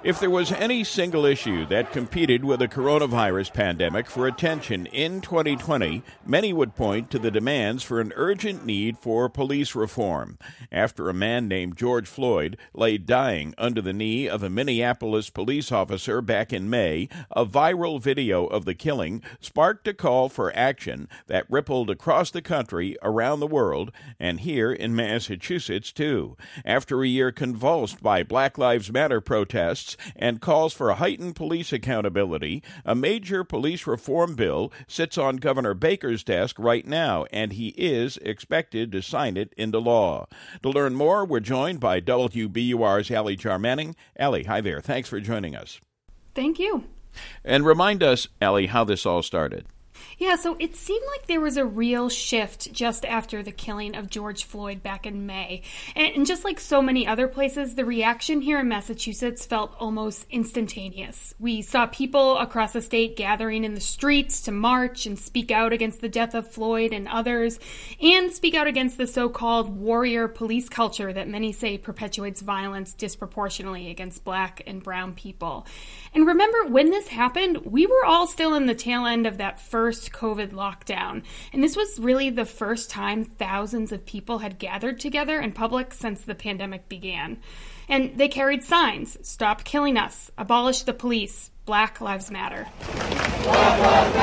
If there was any single issue that competed with the coronavirus pandemic for attention in 2020, many would point to the demands for an urgent need for police reform. After a man named George Floyd lay dying under the knee of a Minneapolis police officer back in May, a viral video of the killing sparked a call for action that rippled across the country, around the world, and here in Massachusetts, too. After a year convulsed by Black Lives Matter protests and calls for heightened police accountability, a major police reform bill sits on Governor Baker's desk right now, and he is expected to sign it into law. To learn more, we're joined by WBUR's Allie Jarmanning. Allie, hi there. Thanks for joining us. Thank you. And remind us, Allie, how this all started. Yeah, so it seemed like there was a real shift just after the killing of George Floyd back in May. And just like so many other places, the reaction here in Massachusetts felt almost instantaneous. We saw people across the state gathering in the streets to march and speak out against the death of Floyd and others, and speak out against the so-called warrior police culture that many say perpetuates violence disproportionately against Black and brown people. And remember, when this happened, we were all still in the tail end of that first COVID lockdown. And this was really the first time thousands of people had gathered together in public since the pandemic began. And they carried signs: "Stop killing us," "Abolish the police," "Black Lives Matter." Black Lives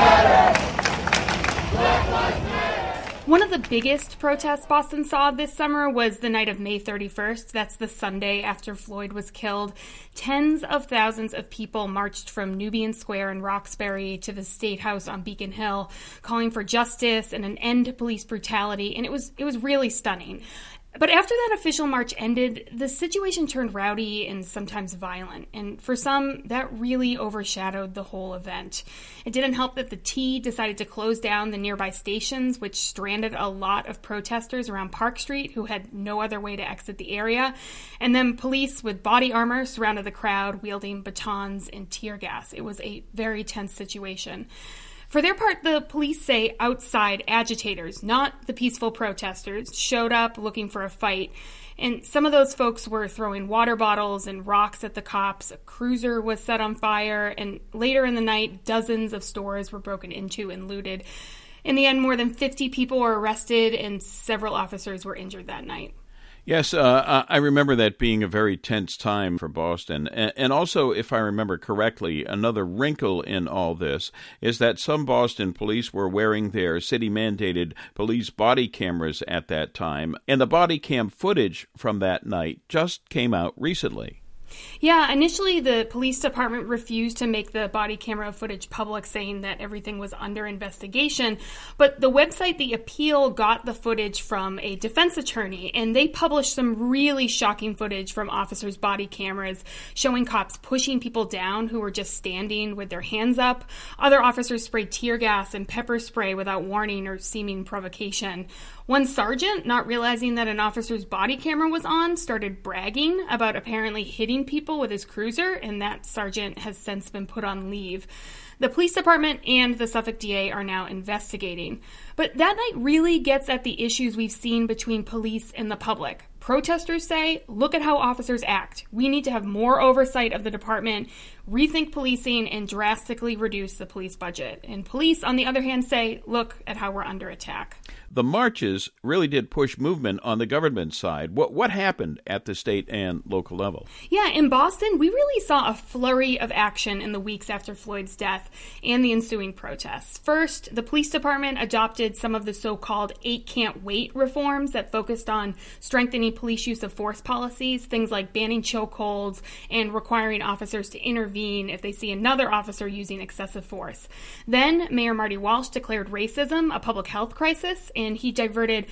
Matter! Black Lives Matter! One of the biggest protests Boston saw this summer was the night of May 31st. That's the Sunday after Floyd was killed. Tens of thousands of people marched from Nubian Square in Roxbury to the State House on Beacon Hill, calling for justice and an end to police brutality, and it was really stunning. But after that official march ended, the situation turned rowdy and sometimes violent, and for some, that really overshadowed the whole event. It didn't help that the T decided to close down the nearby stations, which stranded a lot of protesters around Park Street who had no other way to exit the area, and then police with body armor surrounded the crowd, wielding batons and tear gas. It was a very tense situation. For their part, the police say outside agitators, not the peaceful protesters, showed up looking for a fight. And some of those folks were throwing water bottles and rocks at the cops. A cruiser was set on fire. And later in the night, dozens of stores were broken into and looted. In the end, more than 50 people were arrested and several officers were injured that night. Yes, I remember that being a very tense time for Boston. And also, if I remember correctly, another wrinkle in all this is that some Boston police were wearing their city-mandated police body cameras at that time, and the body cam footage from that night just came out recently. Yeah, initially the police department refused to make the body camera footage public, saying that everything was under investigation. But the website The Appeal got the footage from a defense attorney, and they published some really shocking footage from officers' body cameras showing cops pushing people down who were just standing with their hands up. Other officers sprayed tear gas and pepper spray without warning or seeming provocation. One sergeant, not realizing that an officer's body camera was on, started bragging about apparently hitting people with his cruiser, and that sergeant has since been put on leave. The police department and the Suffolk DA are now investigating. But that night really gets at the issues we've seen between police and the public. Protesters say, look at how officers act. We need to have more oversight of the department, rethink policing, and drastically reduce the police budget. And police, on the other hand, say, look at how we're under attack. The marches really did push movement on the government side. What happened at the state and local level? Yeah, in Boston, we really saw a flurry of action in the weeks after Floyd's death and the ensuing protests. First, the police department adopted some of the so-called 8 Can't Wait reforms that focused on strengthening police use of force policies, things like banning chokeholds and requiring officers to intervene if they see another officer using excessive force. Then, Mayor Marty Walsh declared racism a public health crisis, and he diverted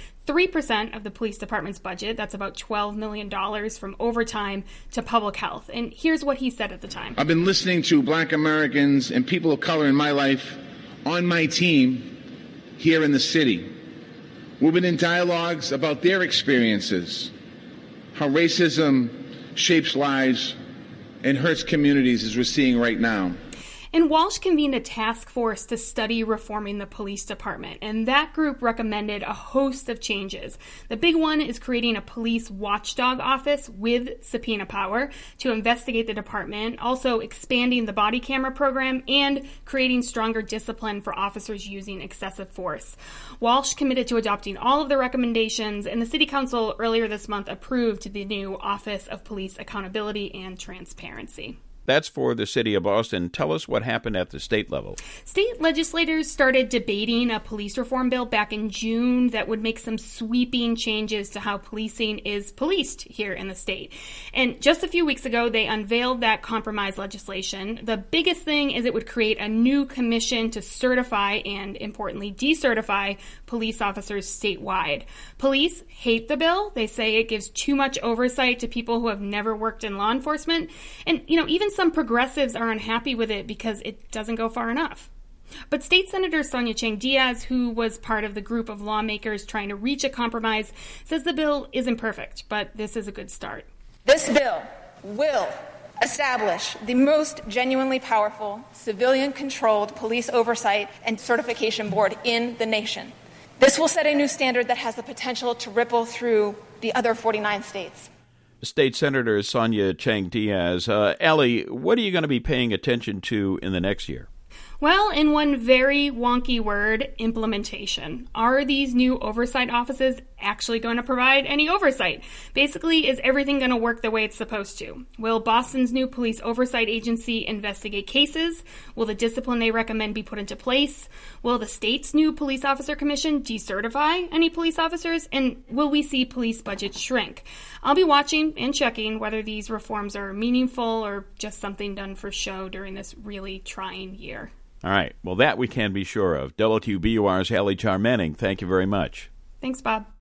3% of the police department's budget, that's about $12 million, from overtime to public health. And here's what he said at the time. I've been listening to Black Americans and people of color in my life on my team here in the city. We've been in dialogues about their experiences, how racism shapes lives and hurts communities, as we're seeing right now. And Walsh convened a task force to study reforming the police department, and that group recommended a host of changes. The big one is creating a police watchdog office with subpoena power to investigate the department, also expanding the body camera program, and creating stronger discipline for officers using excessive force. Walsh committed to adopting all of the recommendations, and the City Council earlier this month approved the new Office of Police Accountability and Transparency. That's for the city of Boston. Tell us what happened at the state level. State legislators started debating a police reform bill back in June that would make some sweeping changes to how policing is policed here in the state. And just a few weeks ago, they unveiled that compromise legislation. The biggest thing is it would create a new commission to certify and, importantly, decertify police officers statewide. Police hate the bill. They say it gives too much oversight to people who have never worked in law enforcement. And, even some progressives are unhappy with it because it doesn't go far enough. But State Senator Sonia Chang Diaz, who was part of the group of lawmakers trying to reach a compromise, says the bill isn't perfect, but this is a good start. This bill will establish the most genuinely powerful, civilian-controlled police oversight and certification board in the nation. This will set a new standard that has the potential to ripple through the other 49 states. State Senator Sonia Chang Diaz. Ellie, what are you going to be paying attention to in the next year? Well, in one very wonky word, implementation. Are these new oversight offices actually going to provide any oversight? Basically, is everything going to work the way it's supposed to? Will Boston's new police oversight agency investigate cases? Will the discipline they recommend be put into place? Will the state's new police officer commission decertify any police officers? And will we see police budgets shrink? I'll be watching and checking whether these reforms are meaningful or just something done for show during this really trying year. All right. Well, that we can be sure of. WQBUR's Ellie Charmanning, thank you very much. Thanks, Bob.